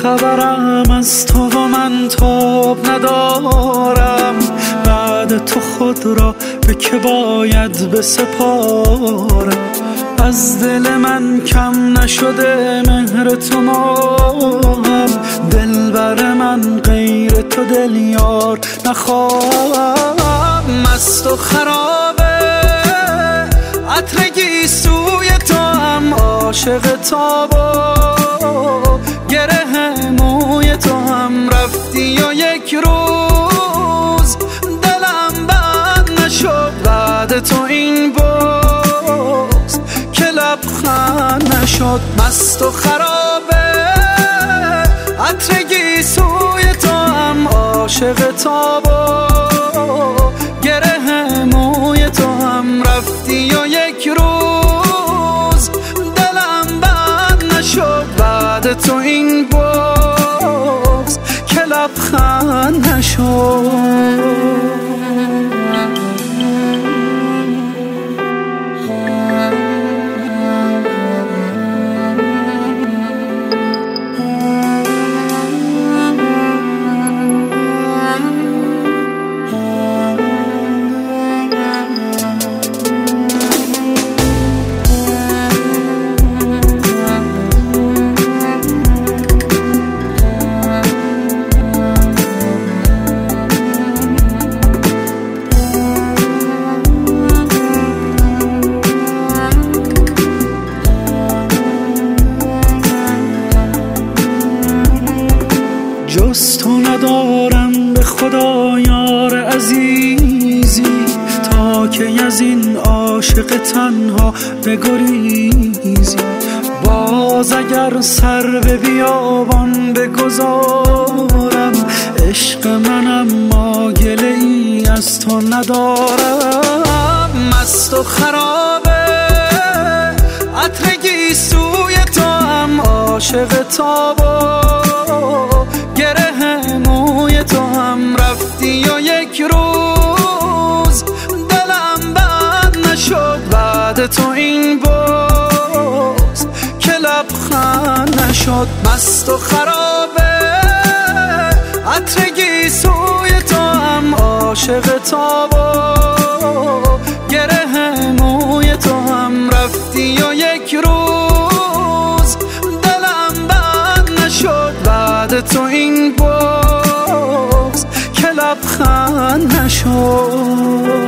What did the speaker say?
خبرم از تو و من تاب ندارم. بعد تو خود را به که باید بسپارم. از دل من کم نشده مهر تو ماهم. دلبر من غیر تو دل یار نخواهم. مست و خرابه عطر گیسوی تو هم، عاشق تابا گره موی تو هم. رفتی و یک روز دلم بند نشد. بعد تو این باز که لبخند نشد. مست و خرابه عطر گیسوی تو هم، عاشق تابا گره موی تو هم. رفتی و یک روز دلم بند نشد. بعد تو این باز که لبخند نشد. جز تو ندارم به خدا یار عزیزی، تا که از این عاشق تنها بگریزی. باز اگر سر به بیابان بگذارم، عشق منم ما گله ای از تو ندارم. مست و خرابه عطر گیسوی تو هم، عاشق تابا گره موی تو هم. رفتی و یک روز دلم بند نشد. بعد تو این باز که لبخند نشد. مست و خرابه عطر گیسوی تو هم، عاشق تابا گره موی تو هم. رفتی و یک روز دلم بند نشد. بعد تو این باز که لبخند نشد.